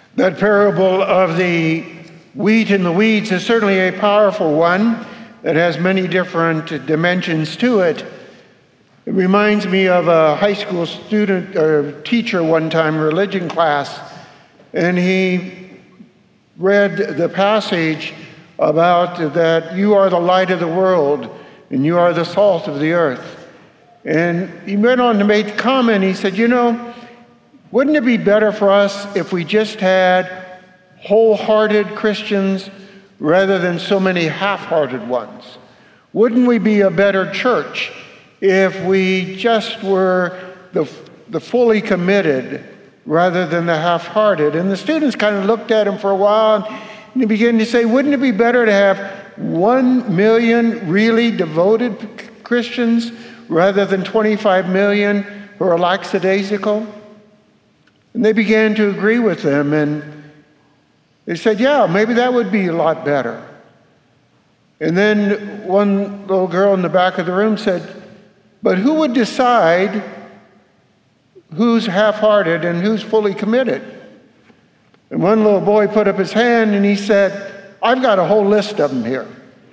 That parable of the wheat and the weeds is certainly a powerful one that has many different dimensions to it. It reminds me of a high school student or teacher one time, religion class, and he read the passage about that you are the light of the world and you are the salt of the earth. And he went on to make the comment, he said, wouldn't it be better for us if we just had wholehearted Christians rather than so many half-hearted ones? Wouldn't we be a better church if we just were the fully committed rather than the half-hearted? And the students kind of looked at him for a while and they began to say, wouldn't it be better to have 1 million really devoted Christians rather than 25 million who are lackadaisical? And they began to agree with them, and they said, yeah, maybe that would be a lot better. And then one little girl in the back of the room said, but who would decide who's half-hearted and who's fully committed? And one little boy put up his hand and he said, I've got a whole list of them here.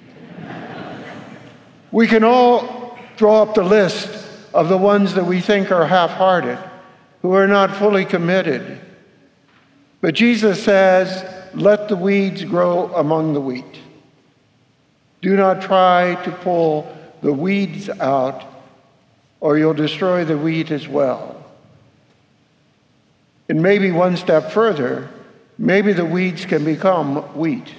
We can all draw up the list of the ones that we think are half-hearted, who are not fully committed. But Jesus says, let the weeds grow among the wheat. Do not try to pull the weeds out, or you'll destroy the wheat as well. And maybe one step further, maybe the weeds can become wheat.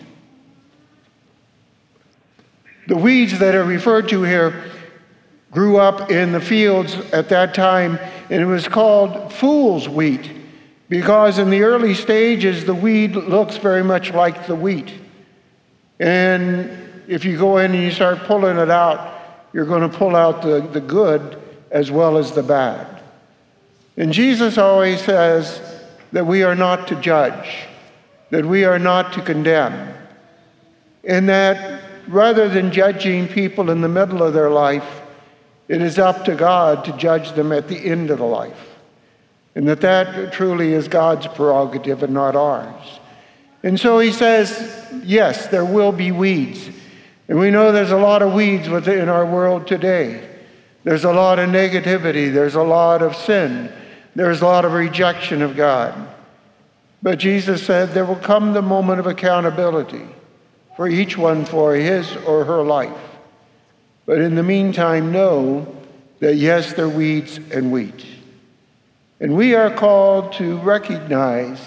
The weeds that are referred to here grew up in the fields at that time, and it was called fool's wheat because in the early stages the weed looks very much like the wheat. And if you go in and you start pulling it out, you're going to pull out the good as well as the bad. And Jesus always says that we are not to judge, that we are not to condemn, and that rather than judging people in the middle of their life, it is up to God to judge them at the end of the life. And that truly is God's prerogative and not ours. And so he says, yes, there will be weeds. And we know there's a lot of weeds within our world today. There's a lot of negativity. There's a lot of sin. There's a lot of rejection of God. But Jesus said there will come the moment of accountability for each one for his or her life. But in the meantime, know that yes, there are weeds and wheat. And we are called to recognize,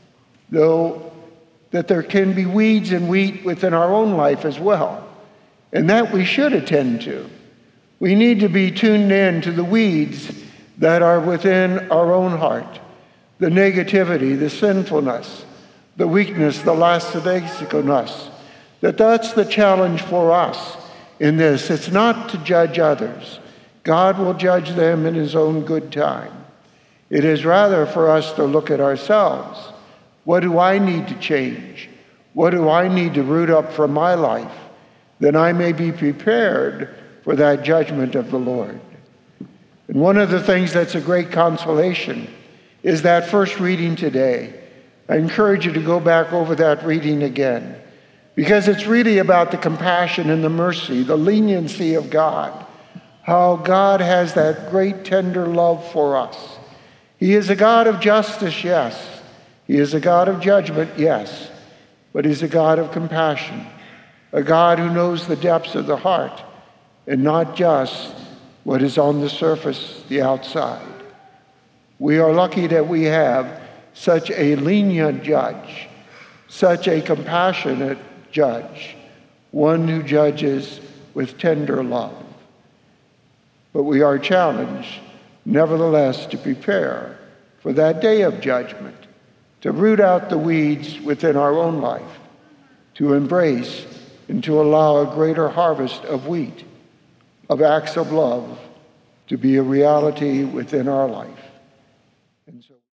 though, that there can be weeds and wheat within our own life as well. And that we should attend to. We need to be tuned in to the weeds that are within our own heart. The negativity, the sinfulness, the weakness, the lackadaisicalness. That's the challenge for us. In this, it's not to judge others. God will judge them in his own good time. It is rather for us to look at ourselves. What do I need to change? What do I need to root up from my life? That I may be prepared for that judgment of the Lord. And one of the things that's a great consolation is that first reading today. I encourage you to go back over that reading again. Because it's really about the compassion and the mercy, the leniency of God. How God has that great tender love for us. He is a God of justice, yes. He is a God of judgment, yes. But he's a God of compassion. A God who knows the depths of the heart and not just what is on the surface, the outside. We are lucky that we have such a lenient judge, such a compassionate judge, one who judges with tender love. But we are challenged, nevertheless, to prepare for that day of judgment, to root out the weeds within our own life, to embrace and to allow a greater harvest of wheat, of acts of love, to be a reality within our life.